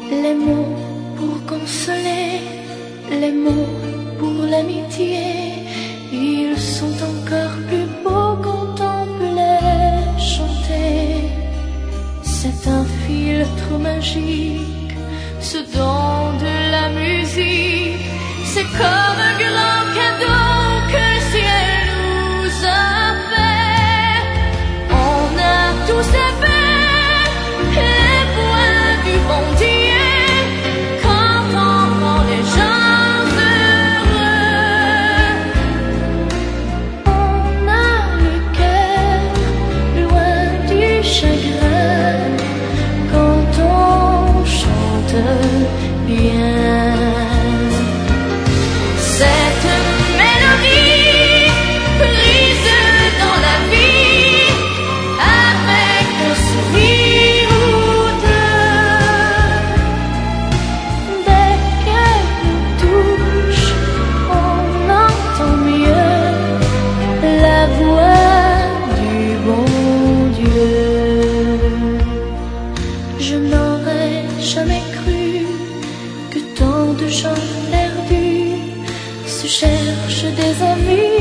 Les mots pour consoler, les mots pour l'amitié, ils sont encore plus beaux quand on peut les chanter. C'est un filtre magique, ce don de la musique. C'est comme un grand cadeau que le ciel nous a fait. On a tous fait les points du bon Dieu quand on rend les gens heureux. On a le cœur loin du chagrin quand on chante bien. Cette mélodie prise dans la vie avec un sourire ou deux. Dès qu'elle nous touche, on entend mieux la voix du bon Dieu. Je n'aurais jamais cru que tant de gens perdus se cherchent des amis.